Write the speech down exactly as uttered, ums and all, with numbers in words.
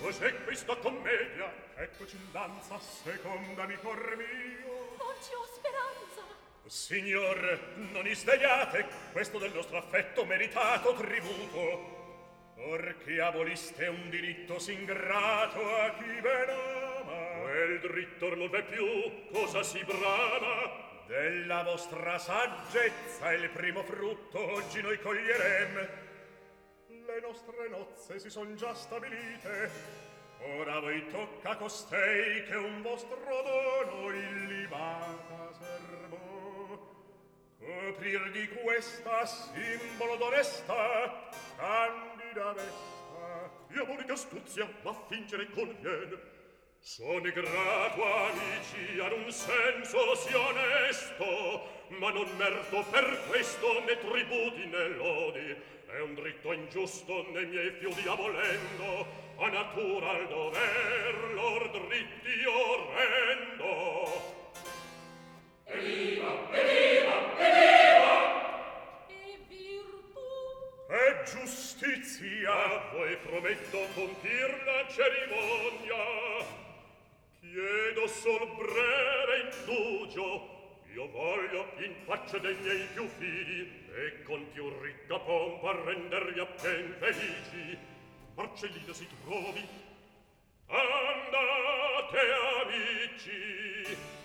cos'è questa commedia? Eccoci in danza, seconda amico mio. Non ci ho speranza. Signor, non isdegliate questo del nostro affetto meritato tributo. Or che aboliste un diritto s'ingrato a chi ben ama. Quel dritto non v'è più, cosa si brama? Della vostra saggezza il primo frutto oggi noi coglierem. Le nostre nozze si son già stabilite. Ora voi tocca a costei che un vostro dono illibata serbo. Coprir di questa simbolo d'onesta candida vesta. Diabolica astuzia, ma fingere conviene. Sono grato, amici, ad un senso sì onesto, ma non merto per questo né tributi né lodi. È un dritto ingiusto nei miei fiudi abolendo, a natura al dover lor dritti io rendo. Evviva, evviva, evviva! E virtù? E giustizia! A voi prometto compir la cerimonia. Chiedo sol breve indugio. Io voglio in faccia dei miei più fidi e con più ricca pompa renderli appen felici. Marcellina si trovi. Andate, amici,